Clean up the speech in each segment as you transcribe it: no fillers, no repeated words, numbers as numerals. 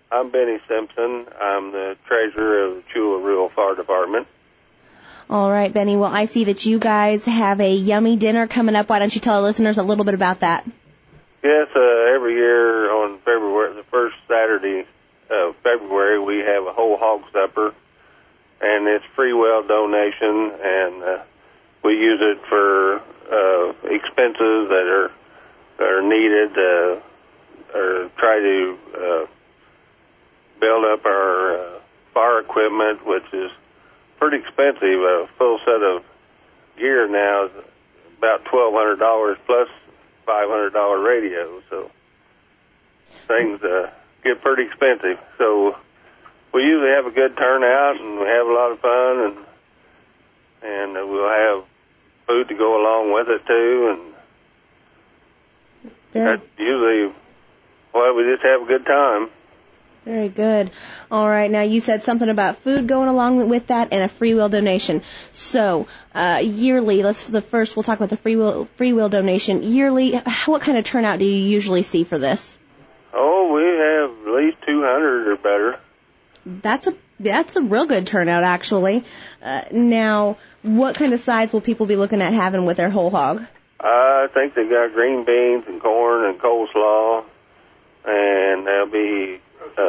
I'm Benny Simpson. I'm the treasurer of the Chula Rural Fire Department. All right, Benny. Well, I see that you guys have a yummy dinner coming up. Why don't you tell our listeners a little bit about that? Yes, every year on February, the first Saturday of February, we have a whole hog supper, and it's free well donation, and we use it for expenses that are needed, or try to build up our fire equipment, which is pretty expensive. A full set of gear now is about $1,200 plus $500 radio, so things get pretty expensive. So we usually have a good turnout, and we have a lot of fun, and we'll have food to go along with it too, and that's usually why we just have a good time. Very good. All right. Now, you said something about food going along with that and a free will donation. So, yearly, we'll talk about the free will donation. Yearly, what kind of turnout do you usually see for this? Oh, we have at least 200 or better. That's a real good turnout, actually. Now, what kind of sides will people be looking at having with their whole hog? I think they got green beans and corn and coleslaw, and there'll be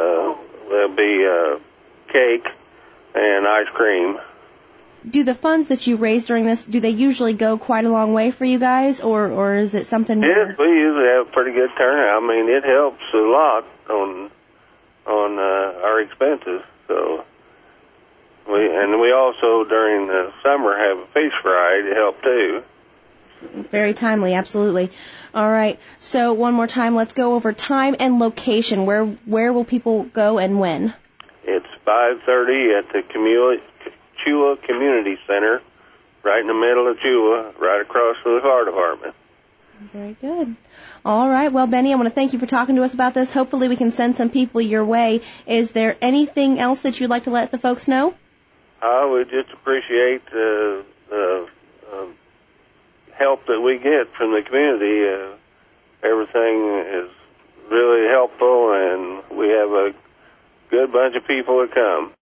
cake and ice cream. Do the funds that you raise during this, do they usually go quite a long way for you guys, or is it something more? Yes, we usually have a pretty good turnout. I mean, it helps a lot on our expenses. So we also during the summer have a fish fry to help too. Very timely, absolutely. All right. So one more time, let's go over time and location. Where will people go and when? It's 5:30 at the Chula Community Center, right in the middle of Chula, right across from the fire department. Very good. All right. Well, Benny, I want to thank you for talking to us about this. Hopefully we can send some people your way. Is there anything else that you'd like to let the folks know? We just appreciate the help that we get from the community. Everything is really helpful, and we have a good bunch of people that come.